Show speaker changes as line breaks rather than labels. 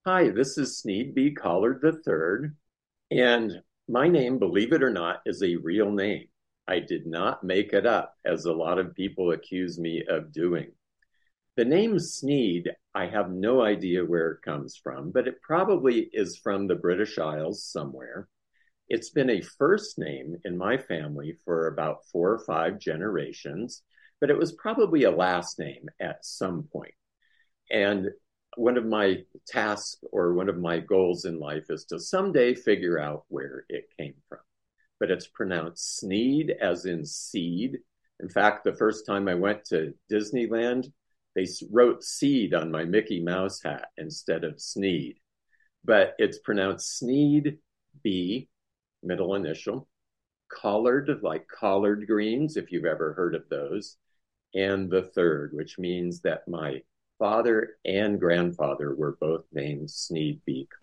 Hi, this is Sneed B. Collard III, and my name, believe it or not, is a real name. I did not make it up, as a lot of people accuse me of doing. The name Sneed, I have no idea where it comes from, but it probably is from the British Isles somewhere. It's been a first name in my family for about 4 or 5 generations, but it was probably a last name at some point. And one of my tasks or one of my goals in life is to someday figure out where it came from. But it's pronounced Sneed as in seed. In fact, the first time I went to Disneyland, they wrote seed on my Mickey Mouse hat instead of Sneed. But it's pronounced Sneed B, middle initial, collard, like collard greens, if you've ever heard of those, and the third, which means that my father and grandfather were both named Sneed B.